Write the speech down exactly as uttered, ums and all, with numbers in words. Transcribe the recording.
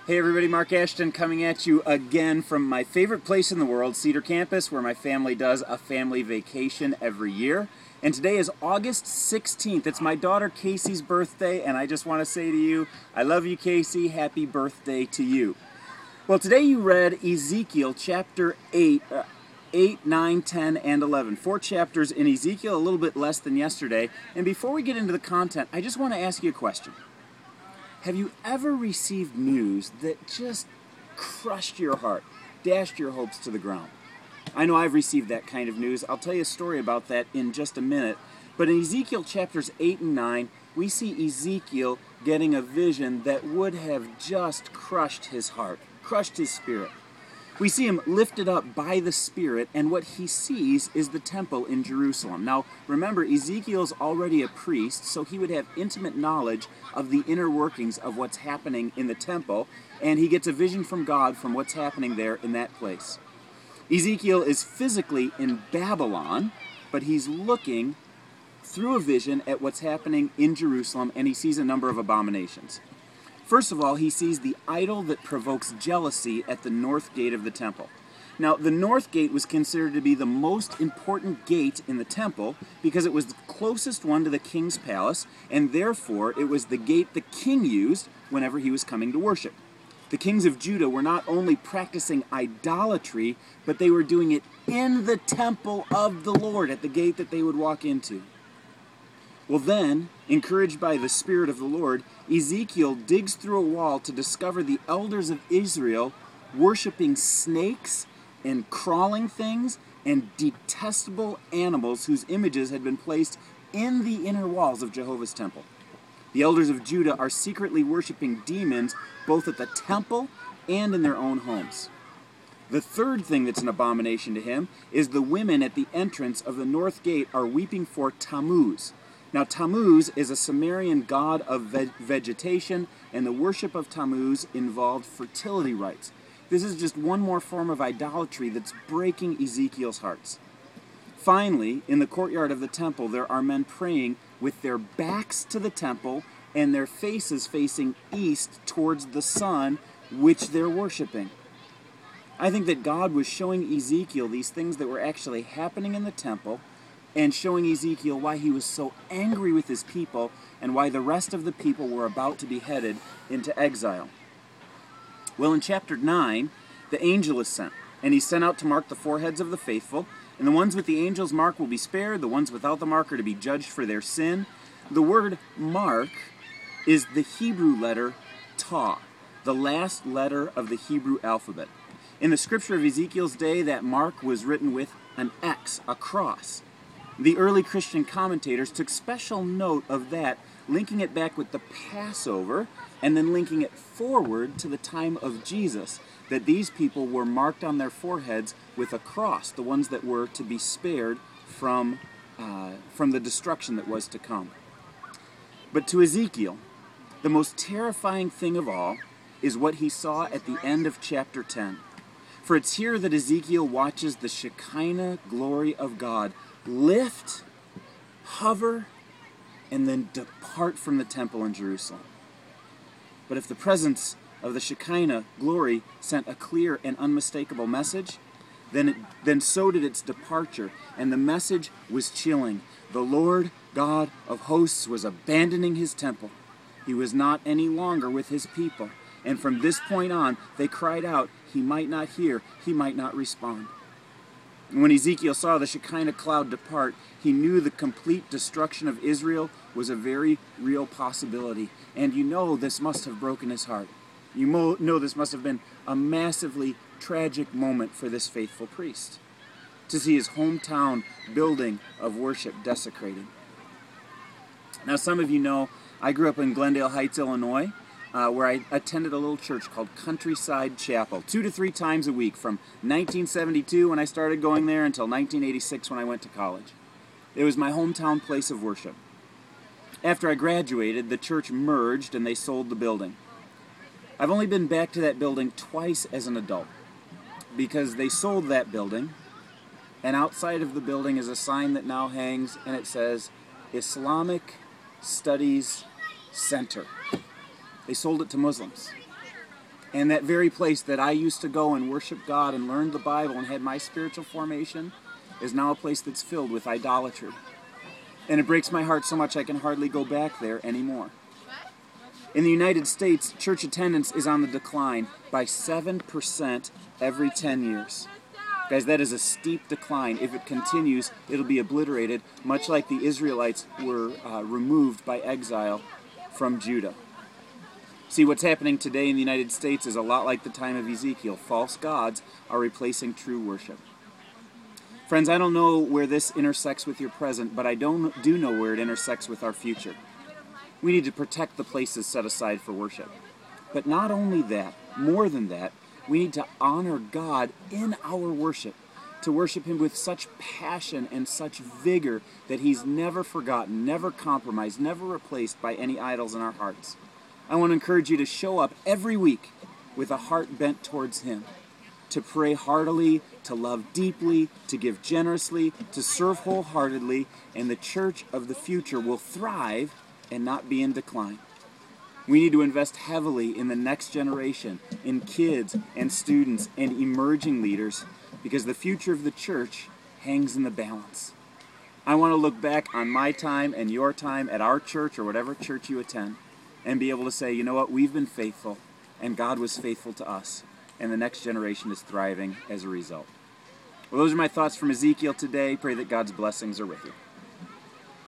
Hey everybody, Mark Ashton coming at you again from my favorite place in the world, Cedar Campus, where my family does a family vacation every year. And today is August sixteenth. It's my daughter Casey's birthday, and I just want to say to you, I love you, Casey. Happy birthday to you. Well, today you read Ezekiel chapter eight, uh, eight, nine, ten, and eleven. Four chapters in Ezekiel, a little bit less than yesterday. And before we get into the content, I just want to ask you a question. Have you ever received news that just crushed your heart, dashed your hopes to the ground? I know I've received that kind of news. I'll tell you a story about that in just a minute. But in Ezekiel chapters eight and nine, we see Ezekiel getting a vision that would have just crushed his heart, crushed his spirit. We see him lifted up by the Spirit, and what he sees is the temple in Jerusalem. Now, remember, Ezekiel's already a priest, so he would have intimate knowledge of the inner workings of what's happening in the temple, and he gets a vision from God from what's happening there in that place. Ezekiel is physically in Babylon, but he's looking through a vision at what's happening in Jerusalem, and he sees a number of abominations. First of all, he sees the idol that provokes jealousy at the north gate of the temple. Now, the north gate was considered to be the most important gate in the temple because it was the closest one to the king's palace, and therefore it was the gate the king used whenever he was coming to worship. The kings of Judah were not only practicing idolatry, but they were doing it in the temple of the Lord at the gate that they would walk into. Well then, encouraged by the Spirit of the Lord, Ezekiel digs through a wall to discover the elders of Israel worshiping snakes and crawling things and detestable animals whose images had been placed in the inner walls of Jehovah's temple. The elders of Judah are secretly worshiping demons both at the temple and in their own homes. The third thing that's an abomination to him is the women at the entrance of the north gate are weeping for Tammuz. Now, Tammuz is a Sumerian god of ve- vegetation, and the worship of Tammuz involved fertility rites. This is just one more form of idolatry that's breaking Ezekiel's hearts. Finally, in the courtyard of the temple, there are men praying with their backs to the temple and their faces facing east towards the sun, which they're worshiping. I think that God was showing Ezekiel these things that were actually happening in the temple, and showing Ezekiel why he was so angry with his people and why the rest of the people were about to be headed into exile. Well, in chapter nine, the angel is sent, and he's sent out to mark the foreheads of the faithful, and the ones with the angel's mark will be spared, the ones without the mark are to be judged for their sin. The word mark is the Hebrew letter Taw, the last letter of the Hebrew alphabet. In the scripture of Ezekiel's day, that mark was written with an X, a cross. The early Christian commentators took special note of that, linking it back with the Passover, and then linking it forward to the time of Jesus, that these people were marked on their foreheads with a cross, the ones that were to be spared from, uh, from the destruction that was to come. But to Ezekiel, the most terrifying thing of all is what he saw at the end of chapter ten. For it's here that Ezekiel watches the Shekinah glory of God lift, hover, and then depart from the temple in Jerusalem. But if the presence of the Shekinah glory sent a clear and unmistakable message, then, it, then so did its departure, and the message was chilling. The Lord God of hosts was abandoning his temple. He was not any longer with his people, and from this point on, they cried out, he might not hear, he might not respond. When Ezekiel saw the Shekinah cloud depart, he knew the complete destruction of Israel was a very real possibility. And you know this must have broken his heart. You know this must have been a massively tragic moment for this faithful priest, to see his hometown building of worship desecrated. Now, some of you know I grew up in Glendale Heights, Illinois, Uh, where I attended a little church called Countryside Chapel, two to three times a week, from nineteen seventy-two when I started going there until nineteen eighty-six when I went to college. It was my hometown place of worship. After I graduated, the church merged and they sold the building. I've only been back to that building twice as an adult, because they sold that building, and outside of the building is a sign that now hangs, and it says, Islamic Studies Center. They sold it to Muslims. And that very place that I used to go and worship God and learn the Bible and had my spiritual formation is now a place that's filled with idolatry. And it breaks my heart so much I can hardly go back there anymore. In the United States, church attendance is on the decline by seven percent every ten years. Guys, that is a steep decline. If it continues, it'll be obliterated, much like the Israelites were uh, removed by exile from Judah. See, what's happening today in the United States is a lot like the time of Ezekiel. False gods are replacing true worship. Friends, I don't know where this intersects with your present, but I don't, do know where it intersects with our future. We need to protect the places set aside for worship. But not only that, more than that, we need to honor God in our worship, to worship Him with such passion and such vigor that He's never forgotten, never compromised, never replaced by any idols in our hearts. I want to encourage you to show up every week with a heart bent towards Him, to pray heartily, to love deeply, to give generously, to serve wholeheartedly, and the church of the future will thrive and not be in decline. We need to invest heavily in the next generation, in kids and students and emerging leaders, because the future of the church hangs in the balance. I want to look back on my time and your time at our church or whatever church you attend and be able to say, you know what, we've been faithful, and God was faithful to us, and the next generation is thriving as a result. Well, those are my thoughts from Ezekiel today. Pray that God's blessings are with you.